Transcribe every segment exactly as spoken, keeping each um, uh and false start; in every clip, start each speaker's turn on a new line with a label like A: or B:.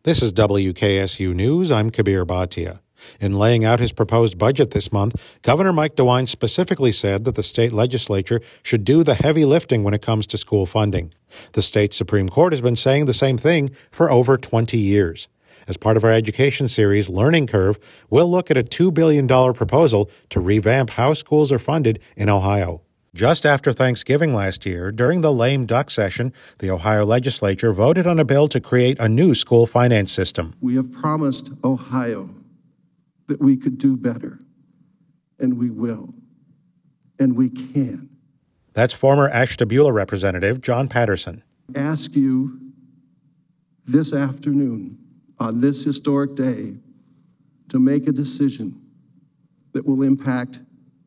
A: This is W K S U News. I'm Kabir Bhatia. In laying out his proposed budget this month, Governor Mike DeWine specifically said that the state legislature should do the heavy lifting when it comes to school funding. The state Supreme Court has been saying the same thing for over twenty years. As part of our education series, Learning Curve, we'll look at a two billion dollars proposal to revamp how schools are funded in Ohio. Just after Thanksgiving last year, during the lame duck session, the Ohio legislature voted on a bill to create a new school finance system.
B: We have promised Ohio that we could do better, and we will, and we can.
A: That's former Ashtabula Representative John Patterson.
B: Ask you this afternoon, on this historic day, to make a decision that will impact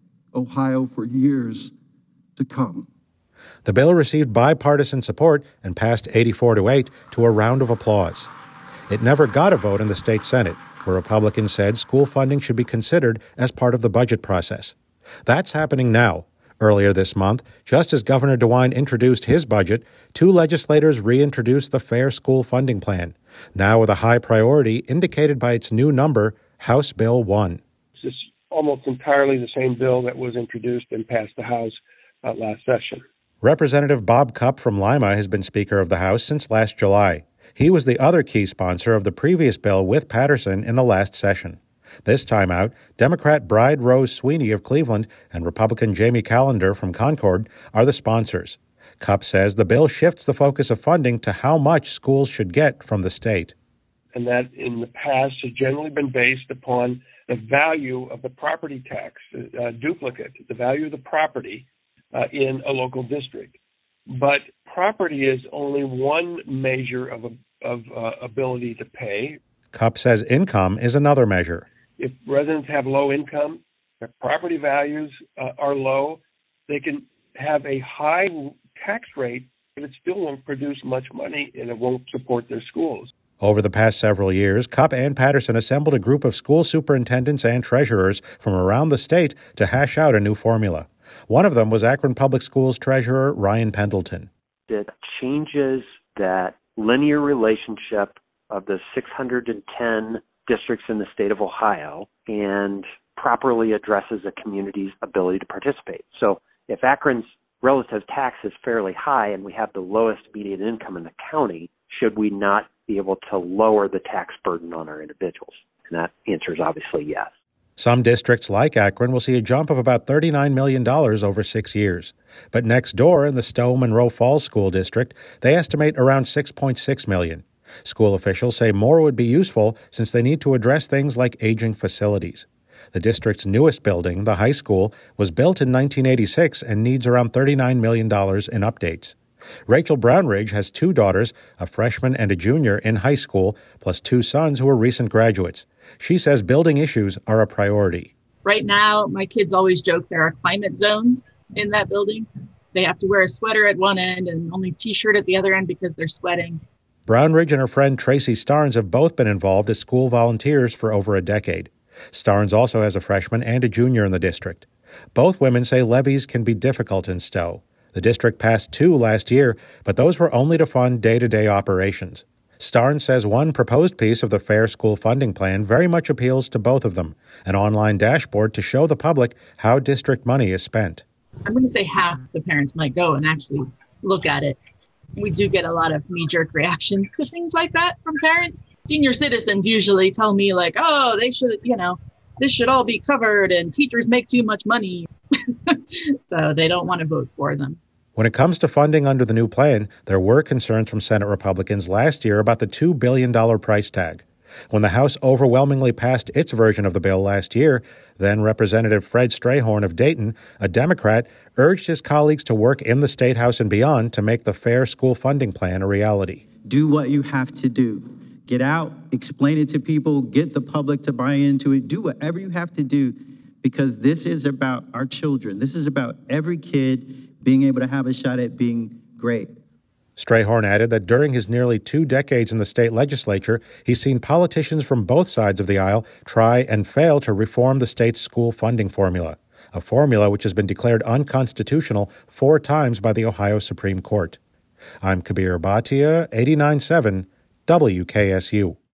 B: Ohio for years to come.
A: The bill received bipartisan support and passed eighty-four to eight to a round of applause. It never got a vote in the state Senate, where Republicans said school funding should be considered as part of the budget process. That's happening now. Earlier this month, just as Governor DeWine introduced his budget, two legislators reintroduced the Fair School Funding Plan, now with a high priority indicated by its new number, House Bill one.
C: This is almost entirely the same bill that was introduced and passed the House uh, last session.
A: Representative Bob Cupp from Lima has been Speaker of the House since last July. He was the other key sponsor of the previous bill with Patterson in the last session. This time out, Democrat Bride Rose Sweeney of Cleveland and Republican Jamie Callender from Concord are the sponsors. Cupp says the bill shifts the focus of funding to how much schools should get from the state.
C: And that in the past has generally been based upon the value of the property tax uh, duplicate, the value of the property uh, in a local district. But property is only one measure of, of uh, ability to pay.
A: Cupp says income is another measure.
C: If residents have low income, their property values uh, are low, they can have a high tax rate, but it still won't produce much money and it won't support their schools.
A: Over the past several years, Cupp and Patterson assembled a group of school superintendents and treasurers from around the state to hash out a new formula. One of them was Akron Public Schools Treasurer Ryan Pendleton.
D: It changes that linear relationship of the six hundred ten districts in the state of Ohio and properly addresses a community's ability to participate. So if Akron's relative tax is fairly high and we have the lowest median income in the county, should we not be able to lower the tax burden on our individuals? And that answer is obviously yes.
A: Some districts like Akron will see a jump of about thirty-nine million dollars over six years. But next door in the Stowe Monroe Falls School District, they estimate around six point six million dollars. School officials say more would be useful since they need to address things like aging facilities. The district's newest building, the high school, was built in nineteen eighty-six and needs around thirty-nine million dollars in updates. Rachel Brownridge has two daughters, a freshman and a junior in high school, plus two sons who are recent graduates. She says building issues are a priority.
E: Right now, my kids always joke there are climate zones in that building. They have to wear a sweater at one end and only t-shirt at the other end because they're sweating.
A: Brownridge and her friend Tracy Starnes have both been involved as school volunteers for over a decade. Starnes also has a freshman and a junior in the district. Both women say levies can be difficult in Stowe. The district passed two last year, but those were only to fund day-to-day operations. Starnes says one proposed piece of the Fair School Funding Plan very much appeals to both of them, an online dashboard to show the public how district money is spent.
E: I'm going to say half the parents might go and actually look at it. We do get a lot of knee-jerk reactions to things like that from parents. Senior citizens usually tell me like, oh, they should, you know, this should all be covered and teachers make too much money. So they don't want to vote for them.
A: When it comes to funding under the new plan, there were concerns from Senate Republicans last year about the two billion dollars price tag. When the House overwhelmingly passed its version of the bill last year, then Representative Fred Strayhorn of Dayton, a Democrat, urged his colleagues to work in the State House and beyond to make the Fair School Funding Plan a reality.
F: Do what you have to do. Get out, explain it to people, get the public to buy into it. Do whatever you have to do because this is about our children. This is about every kid being able to have a shot at being great.
A: Strayhorn added that during his nearly two decades in the state legislature, he's seen politicians from both sides of the aisle try and fail to reform the state's school funding formula, a formula which has been declared unconstitutional four times by the Ohio Supreme Court. I'm Kabir Bhatia, eighty-nine point seven W K S U.